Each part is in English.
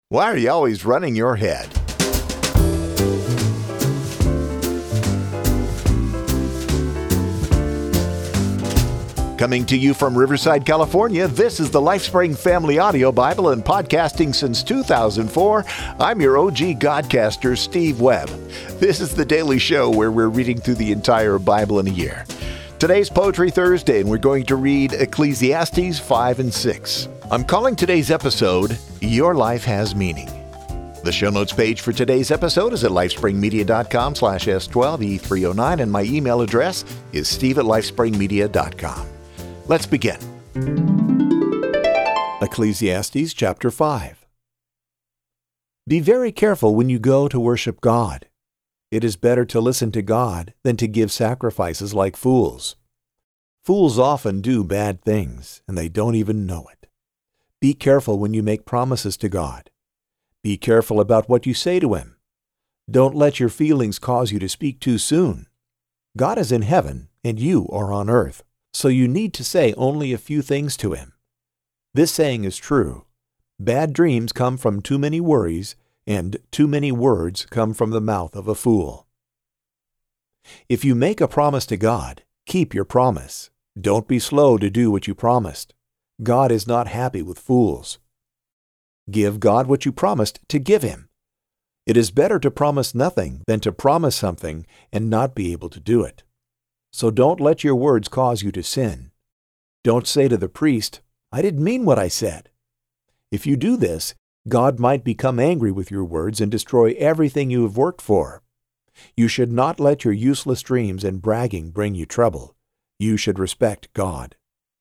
Why are you always running your head? Coming to you from Riverside, California, this is the LifeSpring Family Audio Bible and podcasting since 2004. I'm your OG Godcaster, Steve Webb. This is the daily show where we're reading through the entire Bible in a year. Today's Poetry Thursday, and we're going to read Ecclesiastes 5 and 6. I'm calling today's episode, Your Life Has Meaning. The show notes page for today's episode is at lifespringmedia.com/S12E309, and my email address is steve@lifespringmedia.com. Let's begin. Ecclesiastes chapter 5. Be very careful when you go to worship God. It is better to listen to God than to give sacrifices like fools. Fools often do bad things, and they don't even know it. Be careful when you make promises to God. Be careful about what you say to Him. Don't let your feelings cause you to speak too soon. God is in heaven, and you are on earth, so you need to say only a few things to Him. This saying is true. Bad dreams come from too many worries, and too many words come from the mouth of a fool. If you make a promise to God, keep your promise. Don't be slow to do what you promised. God is not happy with fools. Give God what you promised to give Him. It is better to promise nothing than to promise something and not be able to do it. So don't let your words cause you to sin. Don't say to the priest, "I didn't mean what I said." If you do this, God might become angry with your words and destroy everything you have worked for. You should not let your useless dreams and bragging bring you trouble. You should respect God.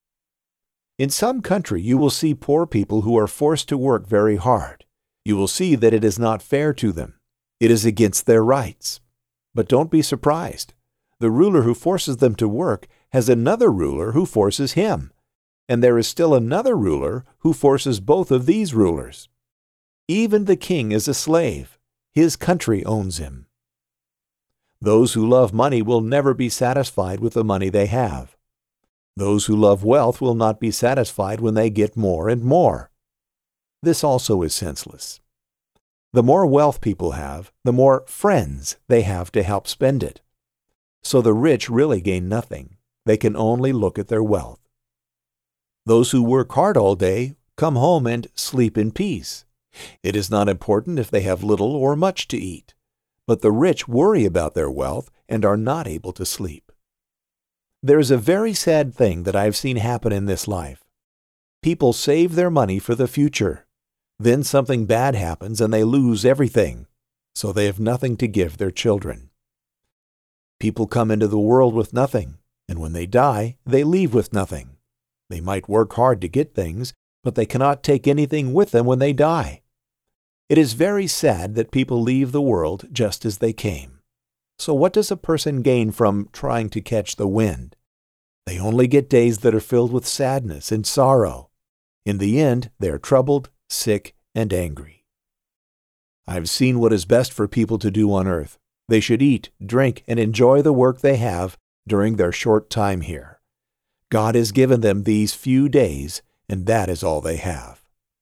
In some country, you will see poor people who are forced to work very hard. You will see that it is not fair to them. It is against their rights. But don't be surprised. The ruler who forces them to work has another ruler who forces him. And there is still another ruler who forces both of these rulers. Even the king is a slave. His country owns him. Those who love money will never be satisfied with the money they have. Those who love wealth will not be satisfied when they get more and more. This also is senseless. The more wealth people have, the more friends they have to help spend it. So the rich really gain nothing. They can only look at their wealth. Those who work hard all day come home and sleep in peace. It is not important if they have little or much to eat, but the rich worry about their wealth and are not able to sleep. There is a very sad thing that I have seen happen in this life. People save their money for the future. Then something bad happens and they lose everything, so they have nothing to give their children. People come into the world with nothing, and when they die, they leave with nothing. They might work hard to get things, but they cannot take anything with them when they die. It is very sad that people leave the world just as they came. So what does a person gain from trying to catch the wind? They only get days that are filled with sadness and sorrow. In the end, they are troubled, sick, and angry. I have seen what is best for people to do on earth. They should eat, drink, and enjoy the work they have during their short time here. God has given them these few days, and that is all they have.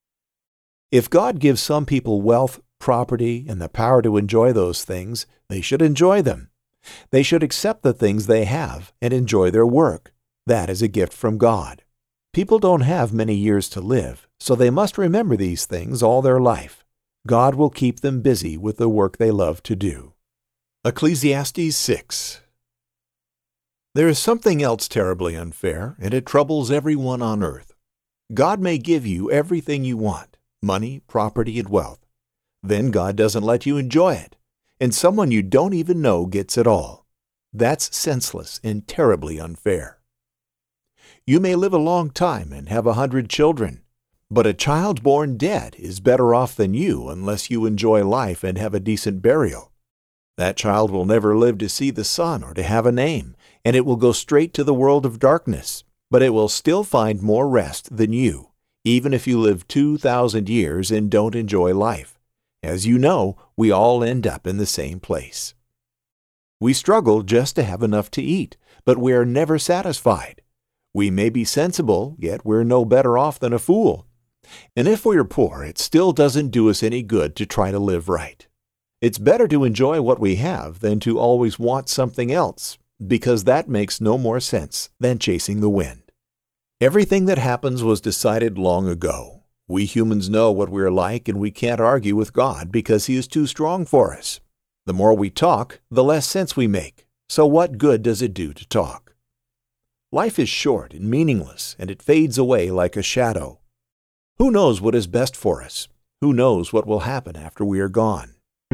If God gives some people wealth, property, and the power to enjoy those things, they should enjoy them. They should accept the things they have and enjoy their work. That is a gift from God. People don't have many years to live, so they must remember these things all their life. God will keep them busy with the work they love to do. Ecclesiastes 6. There is something else terribly unfair, and it troubles everyone on earth. God may give you everything you want, money, property, and wealth. Then God doesn't let you enjoy it, and someone you don't even know gets it all. That's senseless and terribly unfair. You may live a long time and have 100 children, but a child born dead is better off than you unless you enjoy life and have a decent burial. That child will never live to see the sun or to have a name, and it will go straight to the world of darkness, but it will still find more rest than you, even if you live 2,000 years and don't enjoy life. As you know, we all end up in the same place. We struggle just to have enough to eat, but we are never satisfied. We may be sensible, yet we're no better off than a fool. And if we are poor, it still doesn't do us any good to try to live right. It's better to enjoy what we have than to always want something else, because that makes no more sense than chasing the wind. Everything that happens was decided long ago. We humans know what we're like, and we can't argue with God because He is too strong for us. The more we talk, the less sense we make. So what good does it do to talk? Life is short and meaningless, and it fades away like a shadow. Who knows what is best for us? Who knows what will happen after we are gone?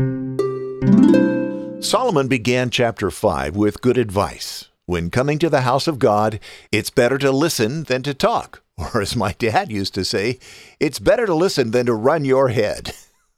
Solomon began chapter 5 with good advice. When coming to the house of God, it's better to listen than to talk. Or as my dad used to say, it's better to listen than to run your head.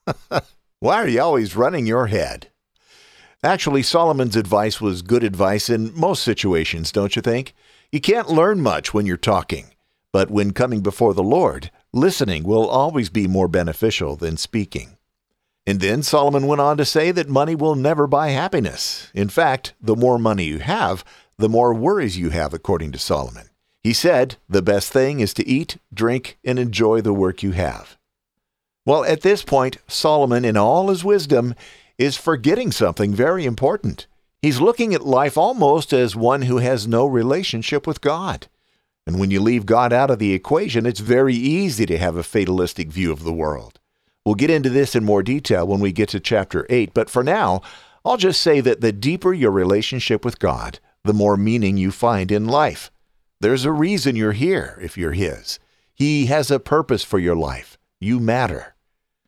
Why are you always running your head? Actually, Solomon's advice was good advice in most situations, don't you think? You can't learn much when you're talking. But when coming before the Lord, listening will always be more beneficial than speaking. And then Solomon went on to say that money will never buy happiness. In fact, the more money you have, the more worries you have, according to Solomon. He said, the best thing is to eat, drink, and enjoy the work you have. Well, at this point, Solomon, in all his wisdom, is forgetting something very important. He's looking at life almost as one who has no relationship with God. And when you leave God out of the equation, it's very easy to have a fatalistic view of the world. We'll get into this in more detail when we get to chapter 8, but for now, I'll just say that the deeper your relationship with God, the more meaning you find in life. There's a reason you're here if you're His. He has a purpose for your life. You matter.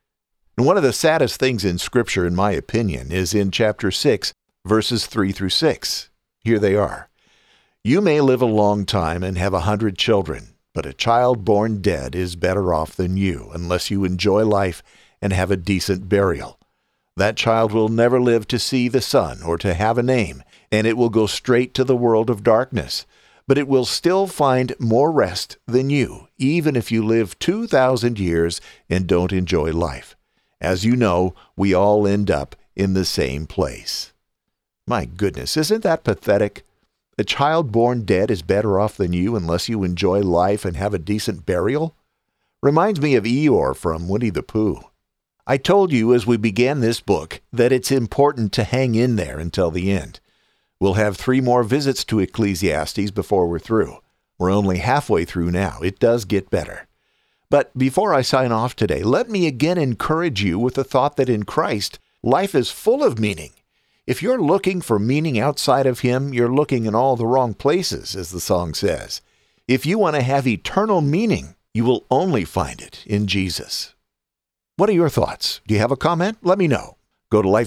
And one of the saddest things in Scripture, in my opinion, is in chapter 6, verses 3 through 6. Here they are. You may live a long time and have 100 children, but a child born dead is better off than you, unless you enjoy life and have a decent burial. That child will never live to see the sun or to have a name, and it will go straight to the world of darkness. But it will still find more rest than you, even if you live 2,000 years and don't enjoy life. As you know, we all end up in the same place. My goodness, isn't that pathetic? A child born dead is better off than you unless you enjoy life and have a decent burial? Reminds me of Eeyore from Winnie the Pooh. I told you as we began this book that it's important to hang in there until the end. We'll have 3 more visits to Ecclesiastes before we're through. We're only halfway through now. It does get better. But before I sign off today, let me again encourage you with the thought that in Christ, life is full of meaning. If you're looking for meaning outside of Him, you're looking in all the wrong places, as the song says. If you want to have eternal meaning, you will only find it in Jesus. What are your thoughts? Do you have a comment? Let me know. Go to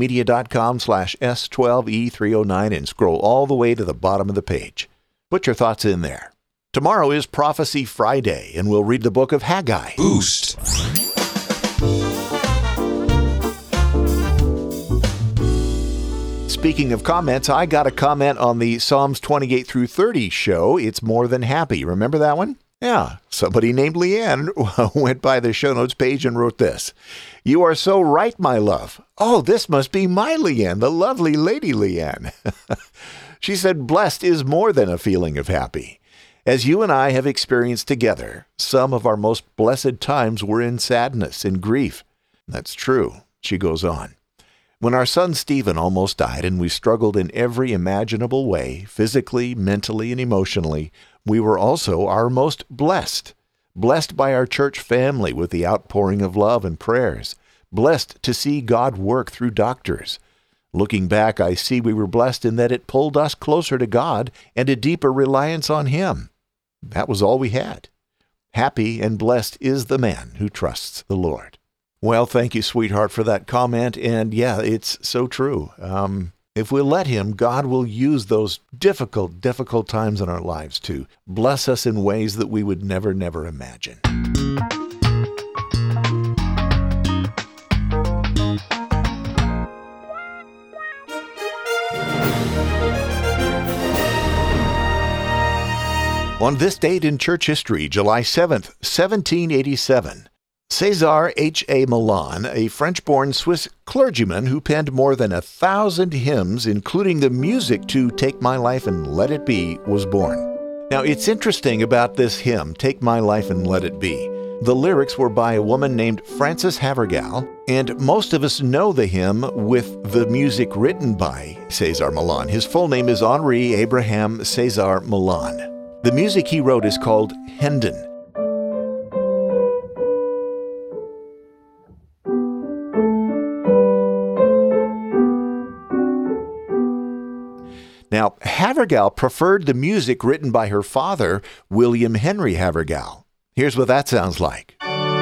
lifespringmedia.com/S12E309 and scroll all the way to the bottom of the page. Put your thoughts in there. Tomorrow is Prophecy Friday, and we'll read the book of Haggai. Boost. Speaking of comments, I got a comment on the Psalms 28 through 30 show, It's More Than Happy. Remember that one? Yeah, somebody named Leanne went by the show notes page and wrote this. You are so right, my love. Oh, this must be my Leanne, the lovely lady Leanne. She said, blessed is more than a feeling of happy. As you and I have experienced together, some of our most blessed times were in sadness and grief. That's true, she goes on. When our son Stephen almost died and we struggled in every imaginable way, physically, mentally, and emotionally, we were also our most blessed. Blessed by our church family with the outpouring of love and prayers. Blessed to see God work through doctors. Looking back, I see we were blessed in that it pulled us closer to God and a deeper reliance on Him. That was all we had. Happy and blessed is the man who trusts the Lord. Well, thank you, sweetheart, for that comment. And yeah, it's so true. If we let Him, God will use those difficult times in our lives to bless us in ways that we would never imagine. On this date in church history, July 7th, 1787, César H.A. Milan, a French-born Swiss clergyman who penned more than 1,000 hymns, including the music to Take My Life and Let It Be, was born. Now, it's interesting about this hymn, Take My Life and Let It Be. The lyrics were by a woman named Frances Havergal, and most of us know the hymn with the music written by Cesar Millan. His full name is Henri Abraham Cesar Millan. The music he wrote is called Hendon. Now, Havergal preferred the music written by her father, William Henry Havergal. Here's what that sounds like.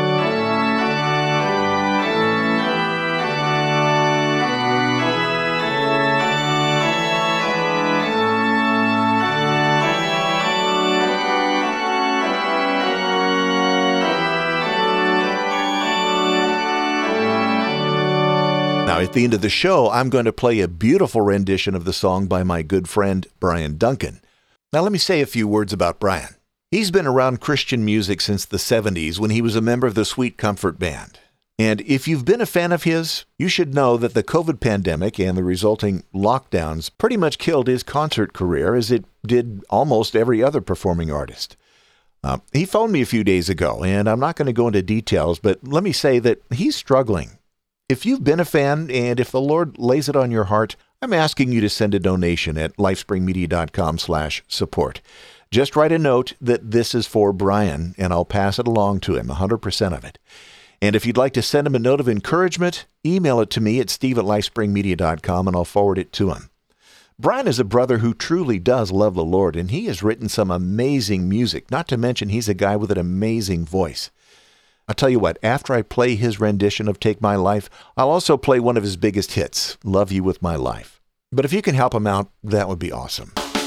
Now, at the end of the show, I'm going to play a beautiful rendition of the song by my good friend, Brian Duncan. Now, let me say a few words about Brian. He's been around Christian music since the 70s when he was a member of the Sweet Comfort Band. And if you've been a fan of his, you should know that the COVID pandemic and the resulting lockdowns pretty much killed his concert career, as it did almost every other performing artist. He phoned me a few days ago, and I'm not going to go into details, but let me say that he's struggling. If you've been a fan, and if the Lord lays it on your heart, I'm asking you to send a donation at lifespringmedia.com/support. Just write a note that this is for Brian, and I'll pass it along to him, 100% of it. And if you'd like to send him a note of encouragement, email it to me at steve@lifespringmedia.com, and I'll forward it to him. Brian is a brother who truly does love the Lord, and he has written some amazing music, not to mention he's a guy with an amazing voice. I'll tell you what, after I play his rendition of Take My Life, I'll also play one of his biggest hits, Love You With My Life. But if you can help him out, that would be awesome.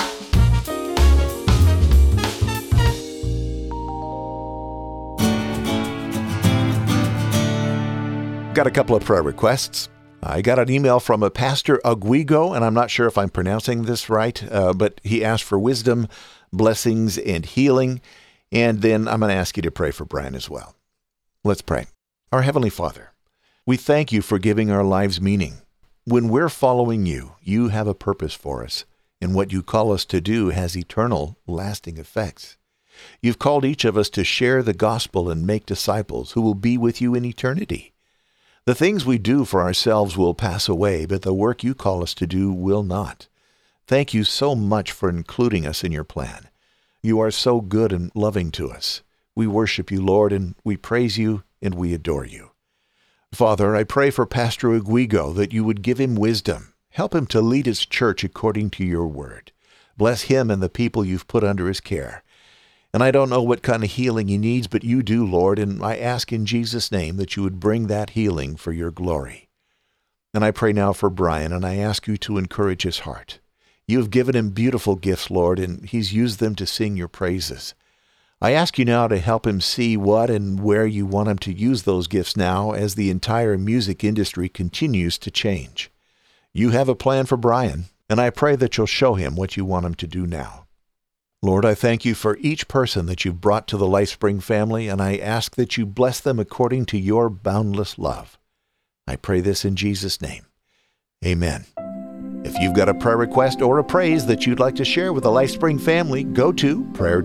Got a couple of prayer requests. I got an email from a Pastor Aguigo, and I'm not sure if I'm pronouncing this right, but he asked for wisdom, blessings, and healing. And then I'm going to ask you to pray for Brian as well. Let's pray. Our Heavenly Father, we thank you for giving our lives meaning. When we're following you, you have a purpose for us, and what you call us to do has eternal, lasting effects. You've called each of us to share the gospel and make disciples who will be with you in eternity. The things we do for ourselves will pass away, but the work you call us to do will not. Thank you so much for including us in your plan. You are so good and loving to us. We worship you, Lord, and we praise you and we adore you. Father, I pray for Pastor Aguigo that you would give him wisdom. Help him to lead his church according to your word. Bless him and the people you've put under his care. And I don't know what kind of healing he needs, but you do, Lord, and I ask in Jesus' name that you would bring that healing for your glory. And I pray now for Brian, and I ask you to encourage his heart. You have given him beautiful gifts, Lord, and he's used them to sing your praises. I ask you now to help him see what and where you want him to use those gifts now as the entire music industry continues to change. You have a plan for Brian, and I pray that you'll show him what you want him to do now. Lord, I thank you for each person that you've brought to the LifeSpring family, and I ask that you bless them according to your boundless love. I pray this in Jesus' name. Amen. If you've got a prayer request or a praise that you'd like to share with the LifeSpring family, go to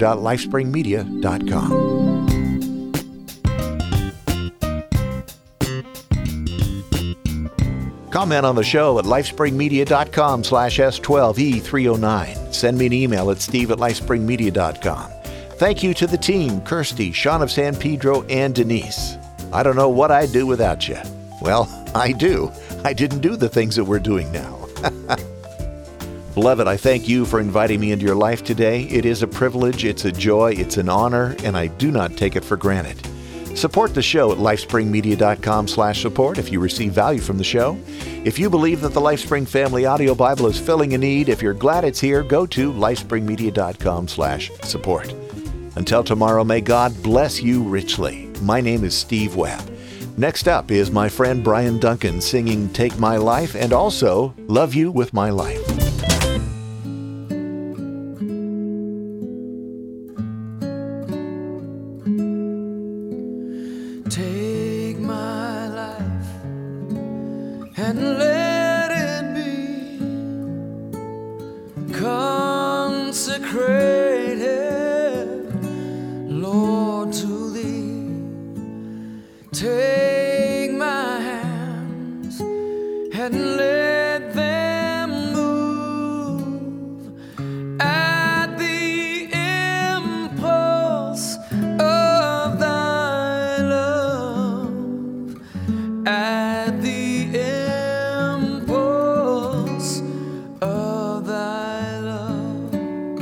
prayer.lifespringmedia.com. Comment on the show at lifespringmedia.com/S12E309. Send me an email at steve@lifespringmedia.com. Thank you to the team, Kirsty, Sean of San Pedro, and Denise. I don't know what I'd do without you. Well, I do. I didn't do the things that we're doing now. Beloved, I thank you for inviting me into your life today. It is a privilege, it's a joy, it's an honor, and I do not take it for granted. Support the show at lifespringmedia.com/support if you receive value from the show. If you believe that the LifeSpring Family Audio Bible is filling a need, if you're glad it's here, go to lifespringmedia.com/support. Until tomorrow, may God bless you richly. My name is Steve Webb. Next up is my friend Brian Duncan singing Take My Life and also Love You With My Life. Take my life and let it be consecrated, Lord, to Thee. and let them move at the impulse of thy love, at the impulse of thy love.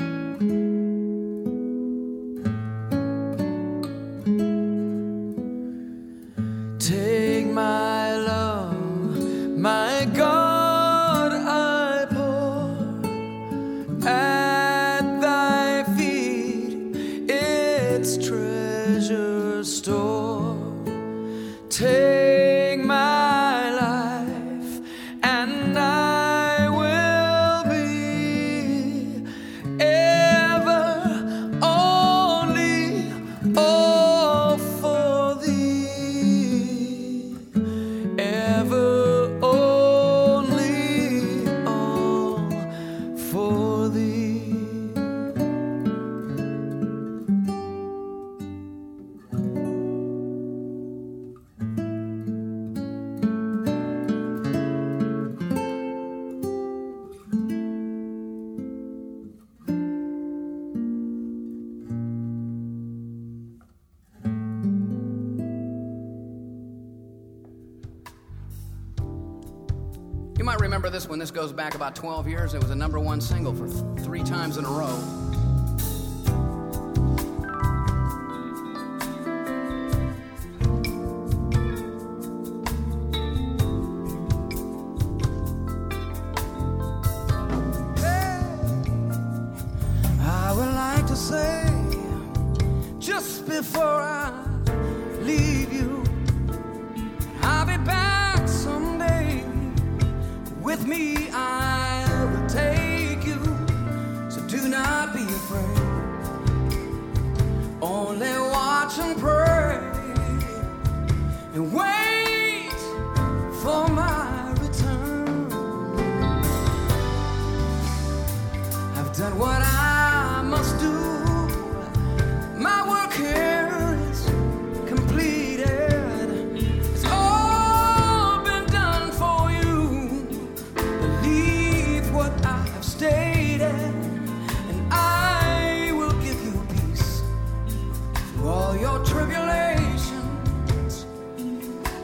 Take my love, my God, I pour at thy feet, its treasure store. Take my life, and I will be ever only all for thee, ever only all for thee. You might remember this one. This goes back about 12 years. It was a #1 single for 3 times in a row. I would like to say, just before I leave you, I'll be back someday. With me I will take you, so do not be afraid. Only watch and pray, and wait for my return. I've done what I must do. My work here is completed. It's all been done for you. Believe what I have stated, and I will give you peace through all your tribulations.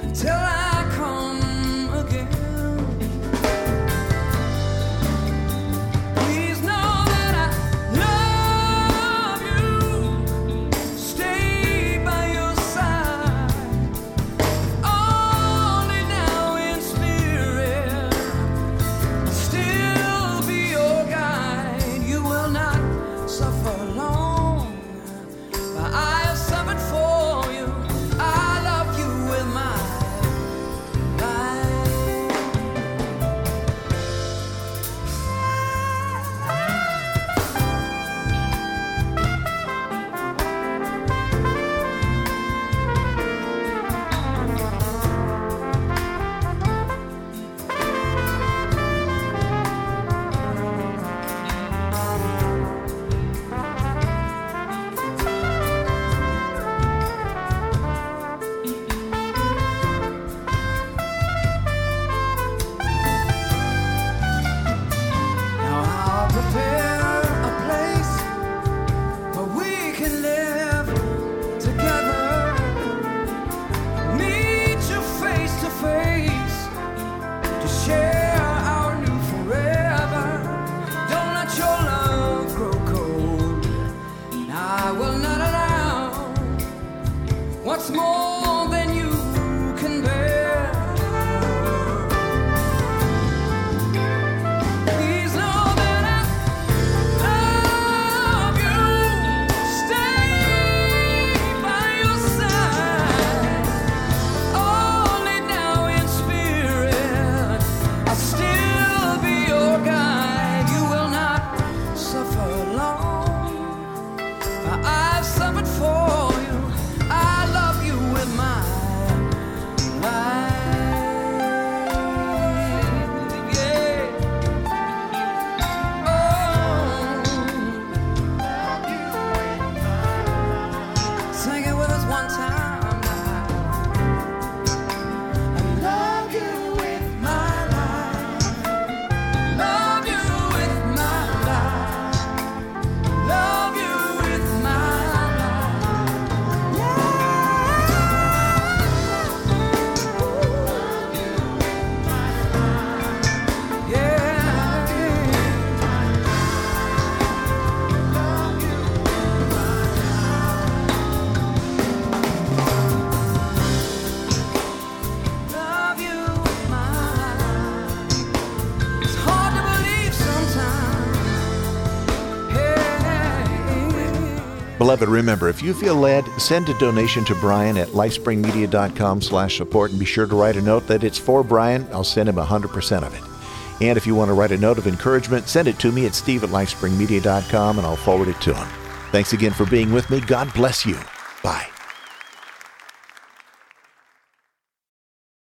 Beloved, remember, if you feel led, send a donation to Brian at lifespringmedia.com/support and be sure to write a note that it's for Brian. I'll send him 100% of it. And if you want to write a note of encouragement, send it to me at steve@lifespringmedia.com and I'll forward it to him. Thanks again for being with me. God bless you. Bye.